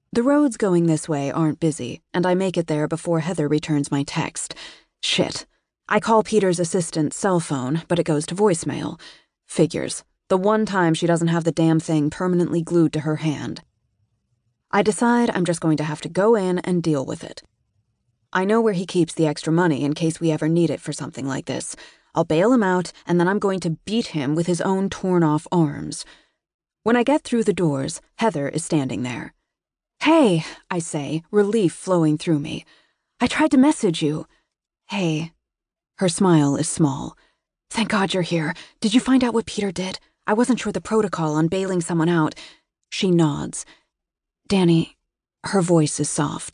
The roads going this way aren't busy, and I make it there before Heather returns my text. Shit. I call Peter's assistant's cell phone, but it goes to voicemail. Figures. The one time she doesn't have the damn thing permanently glued to her hand. I decide I'm just going to have to go in and deal with it. I know where he keeps the extra money in case we ever need it for something like this. I'll bail him out, and then I'm going to beat him with his own torn-off arms. When I get through the doors, Heather is standing there. "Hey," I say, relief flowing through me. "I tried to message you." "Hey." Her smile is small. "Thank God you're here. Did you find out what Peter did? I wasn't sure the protocol on bailing someone out." She nods. "Danny," her voice is soft.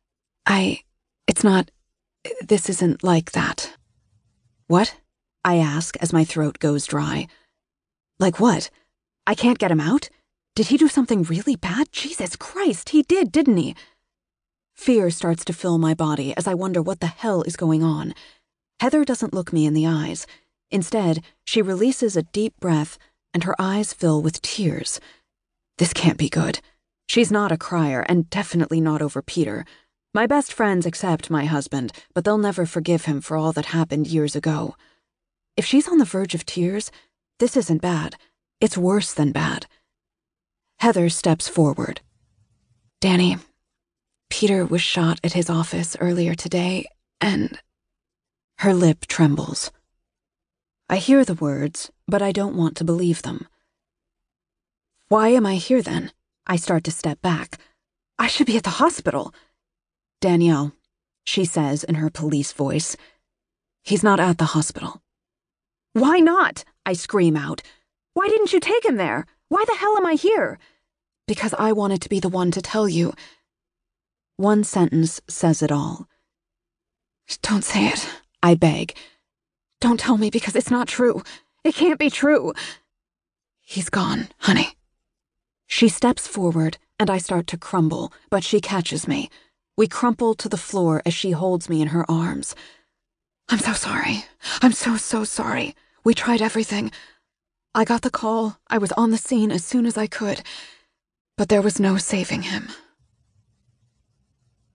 This isn't like that." "What?" I ask as my throat goes dry. "Like what? I can't get him out? Did he do something really bad? Jesus Christ, he did, didn't he?" Fear starts to fill my body as I wonder what the hell is going on. Heather doesn't look me in the eyes. Instead, she releases a deep breath, and her eyes fill with tears. This can't be good. She's not a crier, and definitely not over Peter. My best friends accept my husband, but they'll never forgive him for all that happened years ago. If she's on the verge of tears, this isn't bad. It's worse than bad. Heather steps forward. "Danny, Peter was shot at his office earlier today, and..." Her lip trembles. I hear the words, but I don't want to believe them. "Why am I here then?" I start to step back. "I should be at the hospital." "Danielle," she says in her police voice, "he's not at the hospital." "Why not?" I scream out. "Why didn't you take him there? Why the hell am I here?" "Because I wanted to be the one to tell you." One sentence says it all. "Don't say it," I beg. "Don't tell me because it's not true. It can't be true." "He's gone, honey." She steps forward, and I start to crumble, but she catches me. We crumple to the floor as she holds me in her arms. "I'm so sorry. I'm so sorry. We tried everything. I got the call. I was on the scene as soon as I could. But there was no saving him."